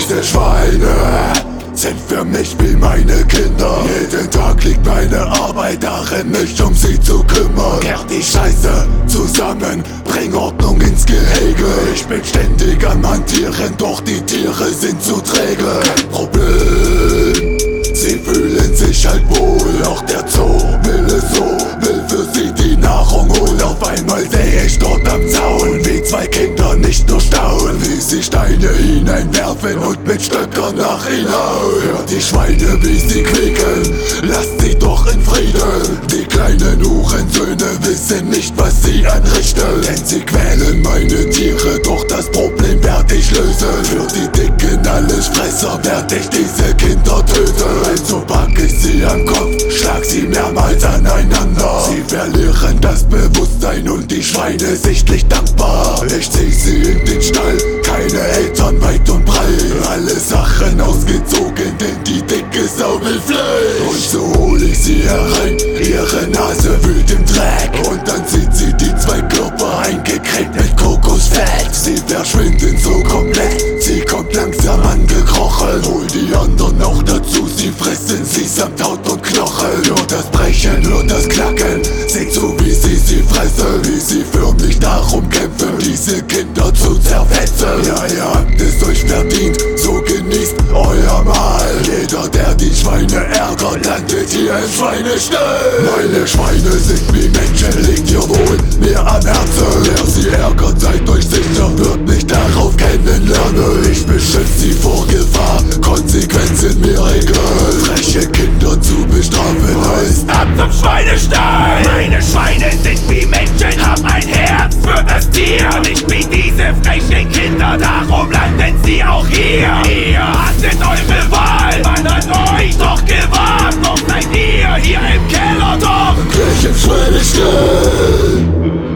Diese Schweine sind für mich wie meine Kinder. Jeden Tag liegt meine Arbeit darin, mich um sie zu kümmern. Kehr die Scheiße zusammen, bring Ordnung ins Gehege. Ich bin ständig am Hantieren, doch die Tiere sind zu träge. Kein Problem, sie fühlen sich halt wohl. Auch der Zoo will es so, will für sie die Nahrung holen. Auf einmal seh ich dort am Zaun, wie zwei Kinder nicht nur staunen, wie sie Steine hineinwerfen und mit Stöckern nach ihnen hauen. Hör die Schweine, wie sie quieken, lasst sie doch in Frieden. Die kleinen Hurensöhne wissen nicht, was sie anrichten, denn sie quälen meine Tiere, doch das Problem werd ich lösen. Für die dicken Allesfresser werd ich diese Kinder töten. Also pack ich sie am Kopf, schlag sie mehrmals aneinander. Sie verlieren das Bewusstsein und die Schweine sichtlich dankbar. Ich zieh sie in den Stall, keine Eltern weit und breit. Alle Sachen ausgezogen, denn die dicke Sau will Fleisch. Und so hol ich sie herein, ihre Nase wühlt im Dreck. Und dann zieht sie die zwei Körper eingecremt mit Kokosfett. Sie verschwinden so komplett, sie kommt langsam angekrochen. Hol die anderen auch dazu, sie fressen sie samt Haut und Knochen. Nur das Brechen, nur das Knacken, seht so wie sie fressen. Wie sie für mich darum kämpfen, diese Kinder zu zerfetzen. Ja, ihr habt es euch verdient, so genießt euer Mahl. Jeder, der die Schweine ärgert, landet hier im Schweinestall. Meine Schweine sind wie Menschen, liegt ihr wohl mir am Herzen. Wer sie ärgert, seid euch sicher, wird mich darauf kennenlernen. Ich beschütze sie vor Gefahr, Konsequenzen mir egal. Freche Kinder zu bestrafen heißt ab zum Schweinestall. Meine Schweine sind wie Menschen, haben ein Herz für das Tier. Nicht wie diese frechen Kinder, darum landen sie auch hier. Ihr hattet eure Wahl, man hat euch doch gewahrt. Noch seid ihr hier im Keller, doch gleich im Schweinestall.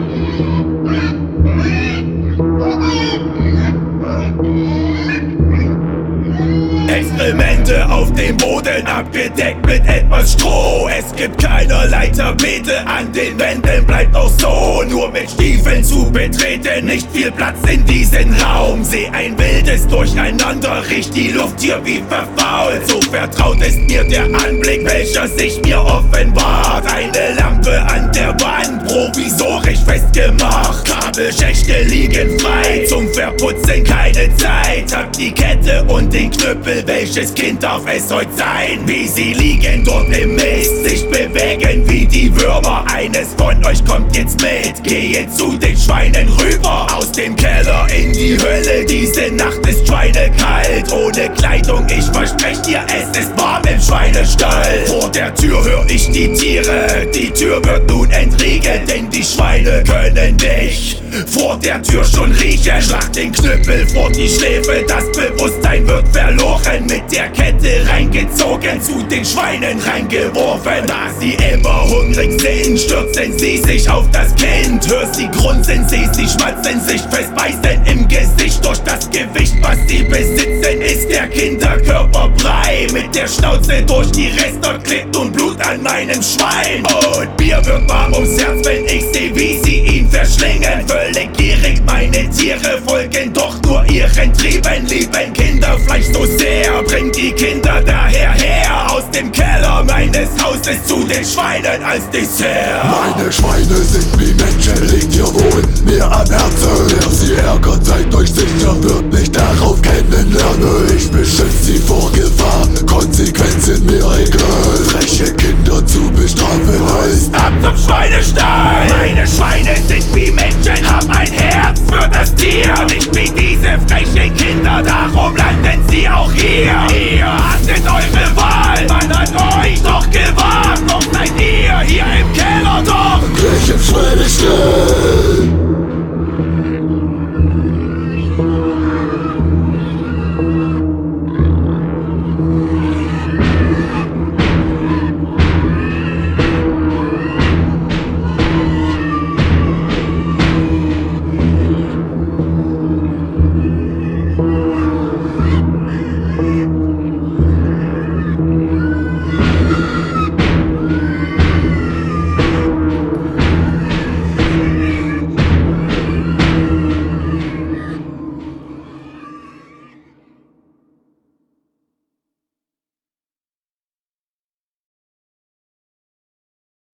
Exkremente auf dem Boden, abgedeckt mit etwas Stroh. Es gibt keinerlei Tapete, an den Wänden bleibt auch so. Nur mit Stiefeln zu betreten, nicht viel Platz in diesem Raum. Seh ein wildes Durcheinander, riecht die Luft hier wie verfault. So vertraut ist mir der Anblick, welcher sich mir offenbart. Eine Lampe an der Wand, provisorisch festgemacht. Kabelschächte liegen frei, zum Verputzen keine Zeit. Habt die Kette und den Knüppel, welches Kind darf es heute sein? Wie sie liegen dort im Mist, sich bewegen wie die Würmer. Eines von euch kommt jetzt mit, gehe zu den Schweinen rüber. Aus dem Keller in die Hölle, diese Nacht ist schweinekalt. Ohne Kleidung, ich versprech dir, es ist warm im Schweinestall. Vor der Tür hör ich die Tiere, die Tür wird nun entriegelt, denn die Schweine können dich vor der Tür schon riechen. Schlag den Knüppel vor die Schläfe, das Bewusstsein wird verloren. Mit der Kette reingezogen, zu den Schweinen reingeworfen. Da sie immer hungrig sind, stürzen sie sich auf das Kind. Hör sie grunzen, seh sie schmatzen, sich festbeißen im Gesicht. Durch das Gewicht, was sie besitzen, ist der Kinderkörper brei. Mit der Schnauze durch die Reste klebt nun Blut an meinem Schwein. Und mir wird warm ums Herz, wenn ich seh, wie sie ihn verschlingen. Völlig gierig, meine Tiere folgen doch nur ihren Trieben. Lieben Kinderfleisch so sehr, bringt die Kinder daher her. Aus dem Keller meines Hauses zu den Schweinen als Dessert. Meine Schweine sind wie Menschen, liegt ihr wohl mir am Herzen. Wer sie ärgert, seid euch sicher, wird mich darauf kennenlernen. Ich beschütze sie vor Gefahr, Konsequenzen mir egal. Freche Kinder zu bestrafen heißt ab zum Schweinestall. Meine Schweine sind wie Menschen, haben ein Herz für das Tier. Nicht wie diese frechen Kinder, darum landen sie auch hier.